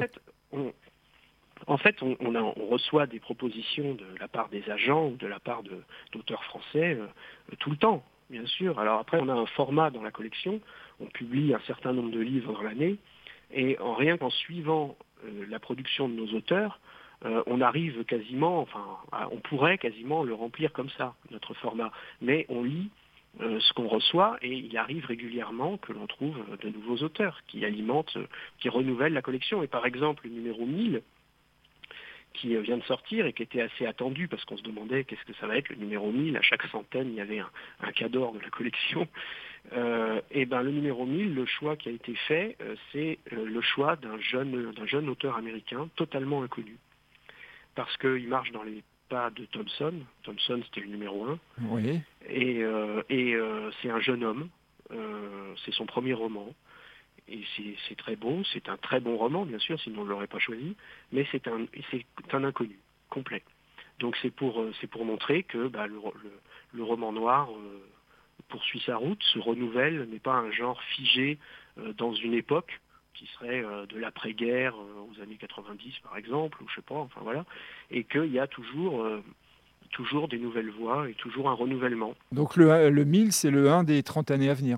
En fait, on reçoit des propositions de la part des agents ou de la part d'auteurs français tout le temps, bien sûr. Alors après, on a un format dans la collection, on publie un certain nombre de livres dans l'année, et rien qu'en suivant la production de nos auteurs, on arrive quasiment, on pourrait quasiment le remplir comme ça, notre format. Mais on lit ce qu'on reçoit, et il arrive régulièrement que l'on trouve de nouveaux auteurs qui alimentent, qui renouvellent la collection. Et par exemple, le numéro 1000, qui vient de sortir et qui était assez attendu parce qu'on se demandait qu'est-ce que ça va être le numéro 1000. À chaque centaine, il y avait un cador de la collection. Et le numéro 1000, le choix qui a été fait, c'est le choix d'un jeune auteur américain totalement inconnu. Parce qu'il marche dans les pas de Thompson. Thompson, c'était le numéro 1. Oui. Et c'est un jeune homme. C'est son premier roman. Et c'est très beau, c'est un très bon roman, bien sûr, sinon on ne l'aurait pas choisi, mais c'est un inconnu, complet. Donc c'est pour montrer que le roman noir poursuit sa route, se renouvelle, n'est pas un genre figé dans une époque qui serait de l'après-guerre aux années 90 par exemple, ou je sais pas, enfin voilà, et qu'il y a toujours des nouvelles voies et toujours un renouvellement. Donc le 1000, c'est le 1 des 30 années à venir.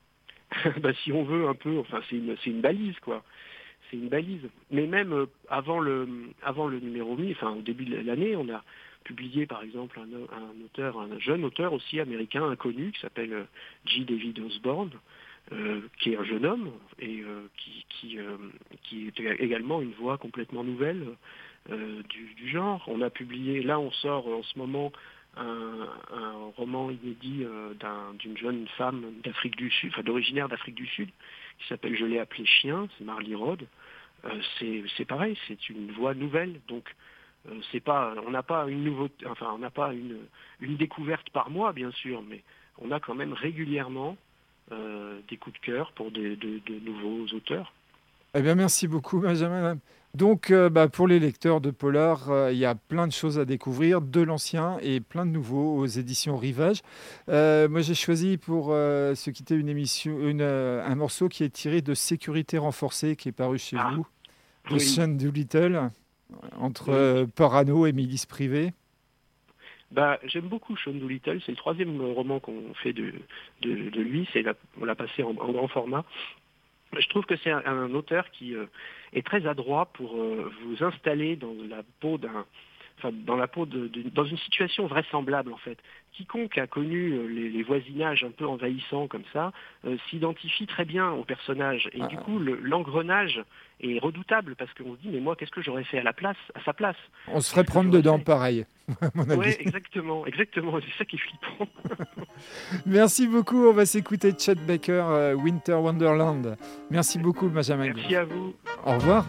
Si on veut un peu, c'est une balise quoi. C'est une balise. Mais même avant le numéro 1000, au début de l'année, on a publié par exemple un jeune auteur aussi américain inconnu qui s'appelle J. David Osborne, qui est un jeune homme et qui est également une voix complètement nouvelle du genre. On a publié, là on sort en ce moment un roman inédit d'une jeune femme d'Afrique du Sud, originaire d'Afrique du Sud, qui s'appelle Je l'ai appelé Chien, c'est Marley Rode. C'est pareil, c'est une voix nouvelle, donc on n'a pas une nouveauté, on n'a pas une découverte par mois bien sûr, mais on a quand même régulièrement des coups de cœur pour de nouveaux auteurs. Eh bien, merci beaucoup, Benjamin. Donc, pour les lecteurs de polar, il y a plein de choses à découvrir, de l'ancien et plein de nouveaux aux éditions Rivage. Moi, j'ai choisi pour se quitter un morceau qui est tiré de Sécurité renforcée, qui est paru chez vous, de Sean Doolittle, entre Parano et Milice privée. J'aime beaucoup Sean Doolittle, c'est le 3e roman qu'on fait de lui, on l'a passé en grand format. Je trouve que c'est un auteur qui est très adroit pour vous installer dans la peau dans une situation vraisemblable en fait. Quiconque a connu les voisinages un peu envahissants comme ça s'identifie très bien au personnage et du coup l'engrenage est redoutable parce qu'on se dit mais moi qu'est-ce que j'aurais fait à sa place. On se ferait prendre dedans pareil. Oui, exactement, c'est ça qui est flippant. Merci beaucoup, on va s'écouter Chet Baker, Winter Wonderland. Merci beaucoup Benjamin. Merci à vous. Au revoir.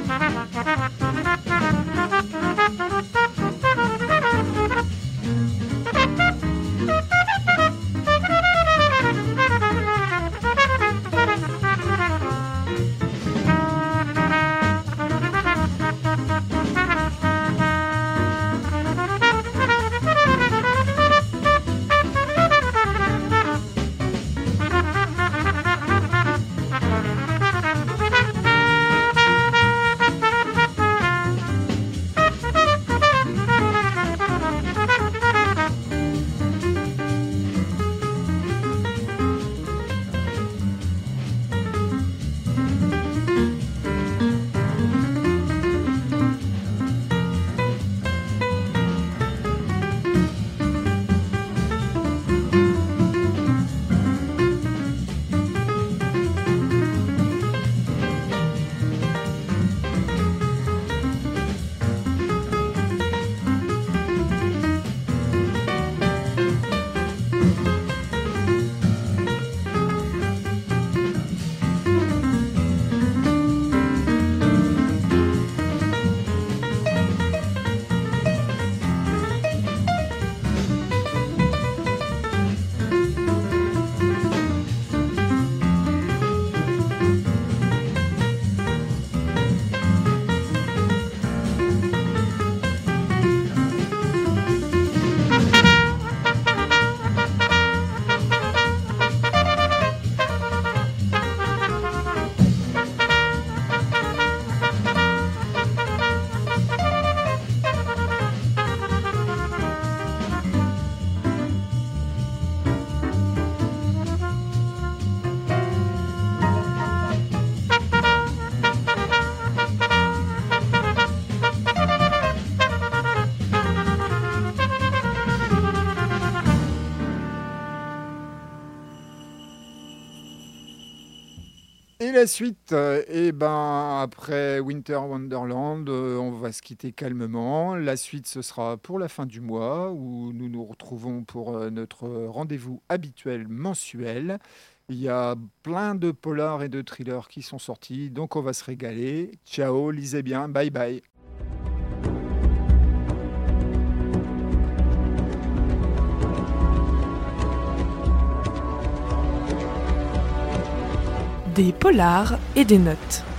Et la suite, après Winter Wonderland, on va se quitter calmement. La suite, ce sera pour la fin du mois, où nous nous retrouvons pour notre rendez-vous habituel mensuel. Il y a plein de polars et de thrillers qui sont sortis, donc on va se régaler. Ciao, lisez bien, bye bye. Des polars et des notes.